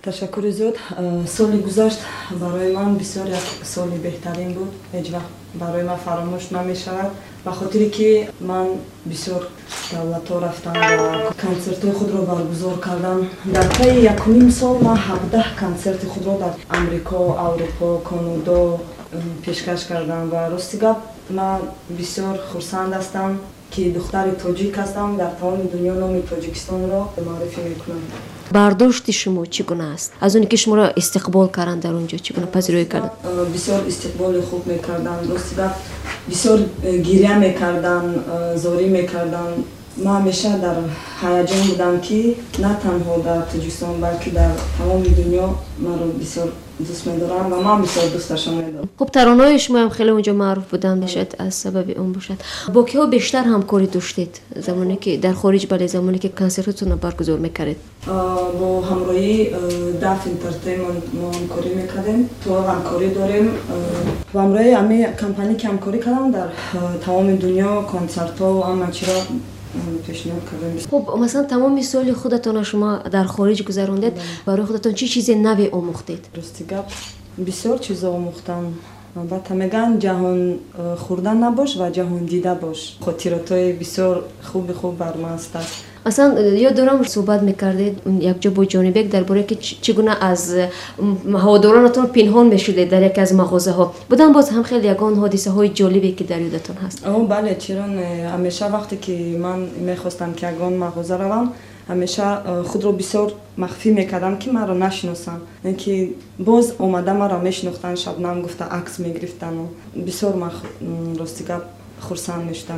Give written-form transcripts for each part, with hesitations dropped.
ташаккури зиёд. Соли гузашт барои ман бисёр як соли беҳтарин буд. ҳеҷ вақт барои ман фаромӯш намешавад, ба хотире ки ман бисёр давлатҳо рафтам ва консертҳои худро баргузор кардам. Дар таи якумин сол ман 17 консерти худро дар амрико, аврупо, канода пешкаш кардам ва рости гап ман бисёр хурсанд ҳастам ки духтари тоҷик ҳастам. Дар тамоми дунё номи Тоҷикистонро маърифӣ мекунам. бардошти шумо чӣ гуна аст? Аз оне ки шуморо истиқбол карданд дар он ҷо чӣ гуна пазироӣ карданд? Бисёр истиқболи хуб мекарданд. Рости гап бисёр гирья мекарданд, зорӣ мекарданд. Ман ҳамеша дар ҳаяҷон будам ки на танҳо дар Тоҷикистон, балки дар тамоми дунё маро бисёр дӯст медоранд ва ман бисёр дӯсташон медорам. хуб, таронаҳои шумо ҳам хеле унҷо маъруф буданд, шояд аз сабаби он бошад. Бо киҳо бештар ҳамкорӣ доштед замоне ки дар хориҷ, бале замоне ки консертотонро баргузор мекардед? бо ҳамроҳии DAF Entertainment мо ҳамкорӣ мекардем. То ҳамкорӣ дорем. Бо ҳамроҳии ҳамаи компанӣ ки ҳамкорӣ кардам дар тамоми дунё консертҳо ҳама чиро пешниҳод кардем. хуб, масалан тамоми соли худатонро шумо дар хориҷ гузарондед. Барои худатон чӣ чизе наве омӯхтед? Рости гап бисёр чизо омӯхтам. Албатта мегӯянд ҷаҳон хӯрда набош ва ҷаҳондида бош. хотиротҳои бисёр хуби худ бар ман ҳастанд. масалан ёд дорам суҳбат мекардед якҷо бо ҷонибек дар бораи ки чӣ гуна аз ҳаводоронатон пинҳон мешудед дар яке аз мағозаҳо. Будан боз ҳам хеле ягон ҳодисаҳои ҷолибе ки дар ёдатон ҳаст? Бале, чиро не. Ҳамеша вақте ки ман мехостам ки ягон мағоза равам, ҳамеша худро бисёр махфӣ мекардам ки маро нашиносам. ки боз омада маро мешинохтанд, Шабнам гуфта акс мегирифтанд. Бисёр ман рости гап хурсанд мешудам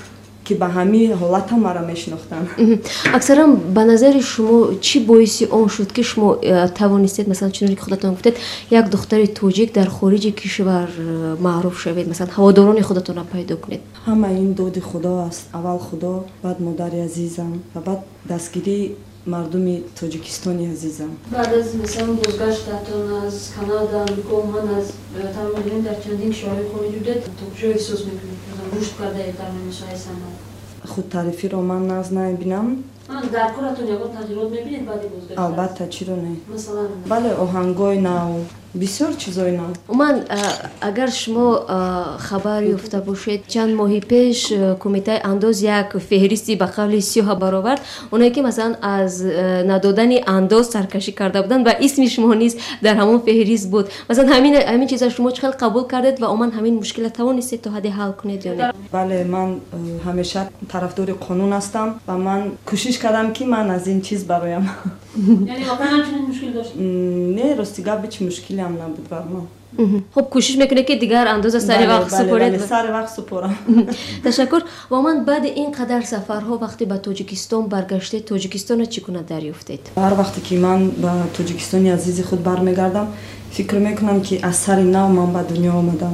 ки ба ҳамин ҳолатам маро мешинохтанд. аксаран ба назари шумо чӣ боиси он шуд ки шумо тавонистед, масалан чуноне ки худатон гуфтед, як духтари тоҷик дар хориҷи кишвар маъруф шавед, масалан ҳаводорони худатонро пайдо кунед? ҳама ин доди худо аст. Аввал худо, баъд модари азизам ва баъд дастгирии мардуми Тоҷикистони азизам. баъд аз масалан бозгаштатон аз Канада, Амрико, оман аз тамоми дар чандин кишварҳои хориҷ будед, то куҷо эҳсос мекунед? рушд кардаед дар намисоҳаи санъат? Худтарифиро ман нағз намебинам. дар коратон ягон тағйирот мебинед баъди бозгашт? Албатта, чиро не. масалан бале, оҳангои нав, бисёр чизои нав. умуман агар шумо хабар ёфта бошед, чанд моҳи пеш кумитаи андоз як феҳристи ба қавли сиёҳа баровард, онае ки масалан аз надодани андоз саркашӣ карда буданд ва исми шумо низ дар ҳамон феҳрист буд. масалан ҳамин чиза шумо чӣ хел қабул кардед ва умуман ҳамин мушкила тавонистед то ҳадде ҳал кунед ё не? бале, ман ҳамеша тарафдори қонун ҳастам ва ман кӯшиш кардам ки ман аз ин чиз бароям. яъне воқеан ҳамчунин мушкил дошт? не, рости гап ҳеҷ мушкиле ҳам набуд бар ман. хуб, кӯшиш мекунед ки дигар андоза сари вақт супоред? сари вақт супорам. ташаккур. ва умуман баъди ин қадар сафарҳо вақте ба Тоҷикистон баргаштед, Тоҷикистонро чӣ гуна дарёфтед? ҳар вақте ки ман ба Тоҷикистони азизи худ бармегардам, фикр мекунам ки аз сари нав ман ба дунё омадам.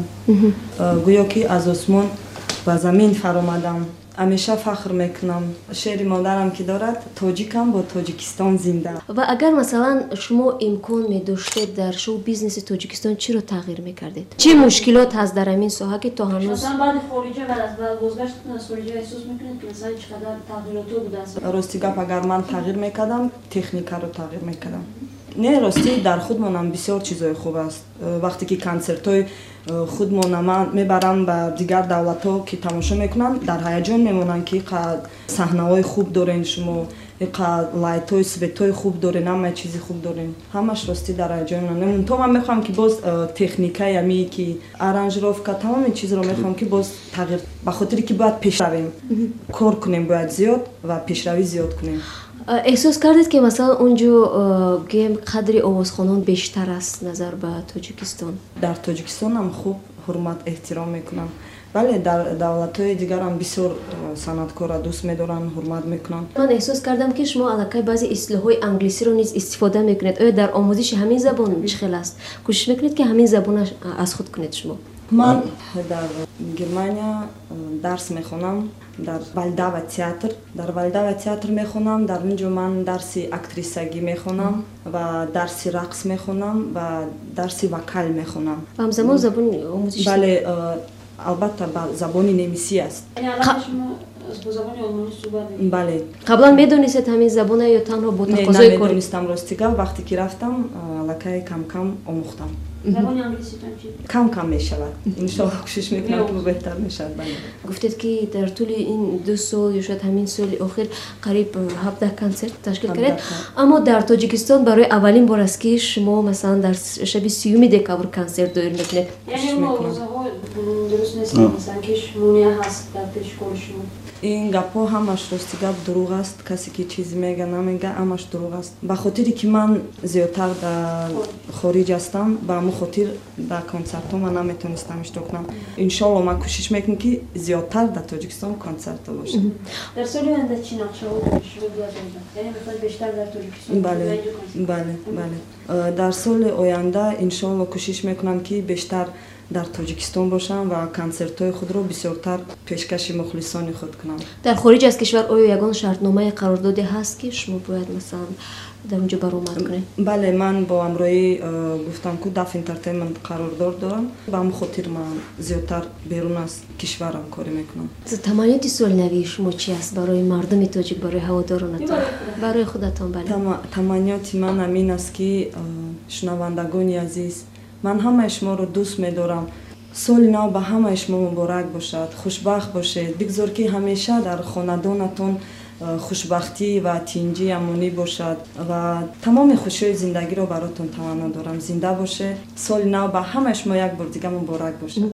гӯё ки аз осмон ба замин фаромадам. ҳамеша фахр мекунам. шеъри модарам ки дорад, тоҷикам бо Тоҷикистон зинда. ва агар масалан шумо имкон медоштед дар шоу бизнеси Тоҷикистон чиро тағйир мекардед? чӣ мушкилот ҳаст дар ҳамин соҳа ки то ҳанӯз масалан баъди хориҷа ва аз бозгаштатон аз хориҷа эҳсос мекунед ки масалан чӣ қадар тағйиротҳо будааст? рости гап агар ман тағйир мекардам, техникаро тағйир мекардам. не, рости дар худмонам бисёр чизои хуб аст. вақте ки консертҳои худмона ман мебарам ба дигар давлатҳо ки тамошо мекунанд, дар ҳаяҷон мемонанд ки қад саҳнаҳои хуб дорен шумо, қад лайтҳои светҳои хуб дорен, ҳамаи чизи хуб дорен. ҳамаш рости дар ҳаяҷонам. то ман мехоҳам ки боз техникаи ами ки аранжировка, тамоми чизро мехоҳам ки боз тағйир, ба хотире ки бояд пешравем, кор кунем бояд зиёд ва пешравӣ зиёд кунем. эҳсос кардед ки масалан он ҷо гӯем қадри овозхонон бештар аст назар ба Тоҷикистон? дар Тоҷикистонам хуб ҳурмат эҳтиром мекунам. бале, дар давлатҳои дигарам бисёр санъаткорро дӯст медоранд, ҳурмат мекунанд. ман эҳсос кардам ки шумо аллакай баъзе ислоҳои англисиро низ истифода мекунед. оё дар омӯзиши ҳамин забон чӣ хел аст? кӯшиш мекунед ки ҳамин забонро аз худ кунед шумо? ман дар Германия дарс мехонам, дар Вальдава театр. дар Вальдава театр мехонам. дар он ҷо ман дарси актрисагӣ мехонам ва дарси рақс мехонам ва дарси вокал мехонам. ҳамзамон забони омӯзиш? бале, албатта ба забони немисӣ аст. با زبان آلمانی صحبت می‌کنید؟ بله. قبلا میدونستید همین زبانه یا تنها با تقاضای کاری؟ نمیدونستم راستیگا. وقتی که رفتم الکی کم کم آموختم. زبان انگلیسی تان چی؟ کم کم میشود. انشالله کوشش میکنم که بهتر میشود. گفتید که در طول این 2 سال یا شاید همین سال اخیر قریب 17 کنسرت تشکیل کردید. اما در تاجیکستان برای اولین بار است که شما مثلا در شب 30 دکامبر کنسرت دایر میکنید. یعنی اون موضوع درست نیست مثلا که شمونیه هست در پیش شما. این گپا همش راستی گپ دروغ است. کسی که چیزی میگه نمیگه همش دروغ است. به خاطری که من زیادتر در خارج هستم به همون خاطر در کنسرت ها من نمیتونستم اشتراک کنم. انشالله من کوشش میکنم که زیادتر در تاجیکستان کنسرت ها باشه. در سال آینده چی نقشه ها دارید؟ یعنی مثلا بیشتر در تاجیکستان؟ بله. در سال آینده انشالله کوشش میکنم که بیشتر در تاجیکستان باشم و کنسرت های خود رو بسیارتر پیشکش مخلصان خود کنم. در خارج از کشور آیا یگان شرطنامه قراردادی هست که شما باید مثلا در اونجا برآمد کنید؟ بله، من با امروی گفتم که داف انترتینمنت قرارداد دارم. به همون خاطر من زیادتر بیرون از کشورم کاری میکنم. تمایلات سالنوی شما چی است برای مردم تاجیک، برای هوادارانتان، برای خودتان؟ بله. تمایلات من همین است که شنوندگان عزیز، من همه شما رو دوست می‌دارم. سال نو به همه شما مبارک باشد. خوشبخت باشید. بگذار که همیشه در خاندانتون خوشبختی و تینجی امنی باشد و تمام خوشی زندگی رو براتون تمنا دارم. زنده باشه. سال نو به همه شما یک بار دیگه مبارک باشد.